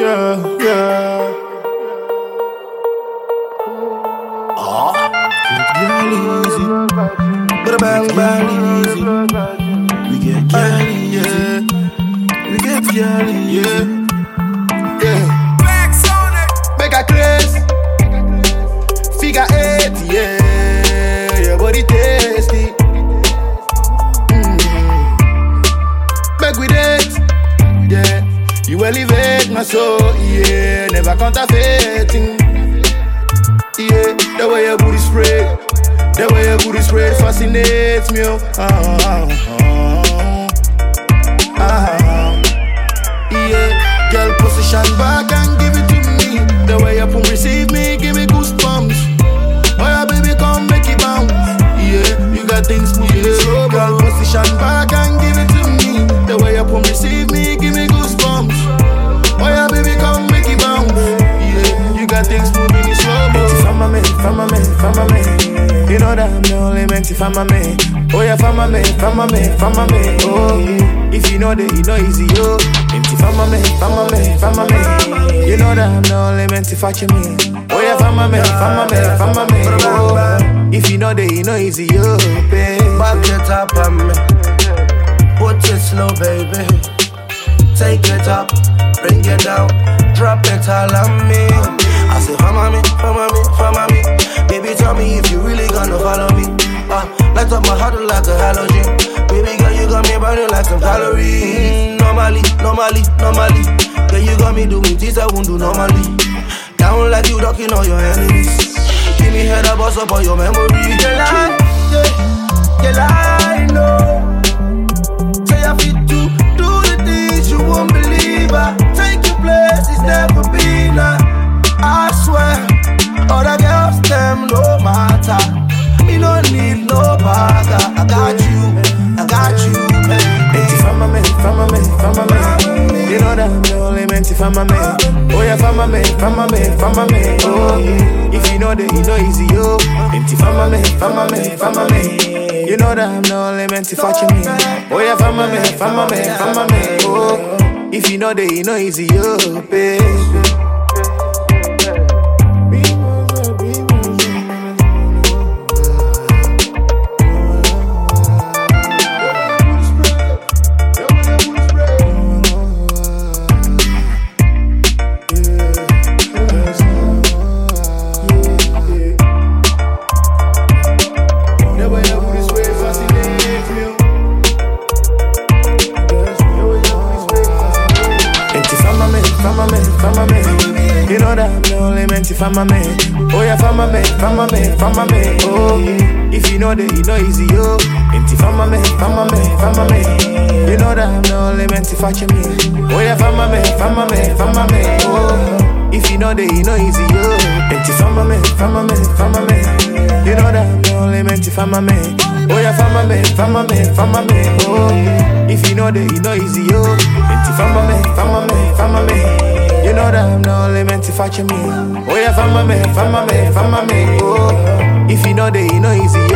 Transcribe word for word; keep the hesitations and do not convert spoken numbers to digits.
yeah, yeah. Oh, get girl easy, but a bang bang easy. We get girl easy, we get girl easy, yeah, yeah. Flex on it, make a craze, figure eight, yeah, your body tasty. With it, yeah, you elevate my soul, yeah, never counterfeiting, yeah, the way your booty spray, the way your booty spray fascinates me, oh, oh, oh, oh, oh. Yeah, girl position back and give it to me, the way your pum receive me, give me goosebumps, oh yeah, baby, come make it bounce, yeah, you got things moving slow, girl position back and give it to me. The way you come receive me, give me goosebumps. Oh yeah, baby, come make it bounce. Yeah, you got things moving in slow mo. If I'm a man, if I'm a man, if I'm a man, you know that I'm the only man. If I'm a man, oh yeah, if I'm a man, if I'm a man, if I'm a man, oh, if you know that you know easy, oh. If I'm a man, if I'm a man, if I'm a man, you know that I'm the only man. If I me, oh yeah, if I'm a man, if I'm a man, if I'm a man, oh, if you know that you know easy, oh, baby. Back it up on me. Put it slow, baby. Take it up, bring it down, drop it all on me. I say, follow me, follow me, follow me. Baby, tell me if you really gonna follow me. Uh, light up my heart like a halogen. Baby girl, you got me burning like some calories. Mm, normally, normally, normally. Girl, you got me doing things I won't do normally. Down like you ducking all your enemies. Give me head up, bust up all your memories. Girl, I, yeah, girl, I know. I fit to do the things you won't believe. I take your place, it's never been a, I swear, other girls, them no matter. Me don't need no bagger. I got you, I got you, baby. If I'm a man, if I'm a man, if I'm a man, you know that I'm the only man. If I'm a man, oh yeah, if I'm a man, if I'm a man, if I'm a man, oh, if you know that you know easy, oh. If I'm a man, if I'm a man, if I'm a man, you know that I'm the only man to watch me. Oh yeah, if I'm a man, if I'm a man, if I'm a man, oh, if you know that you know easy, oh, baby. If I'm a man, oh yeah, if I'm a man, if I'm a man, if I'm a man, oh, if you know that you know easy, oh. And if I'm a man, if I'm a man, if I'm a man, you know that I'm the only man to watch me. Oh yeah, if I'm a man, if I'm a man, if I'm a man, oh, if you know that you know easy, oh. And if I'm a man, if I'm a man, if I'm a man, you know that I'm the only man to find my man. Oh yeah, if I'm a man, if I'm a man, if I'm a man, oh, if you know that you know easy, oh. And if I'm a man, if I'm a man, if I'm a man, you know that I'm the only man to watch me. Oh yeah, if I'm a man, if I'm a man, if I'm a man, oh, if you know that you know easy,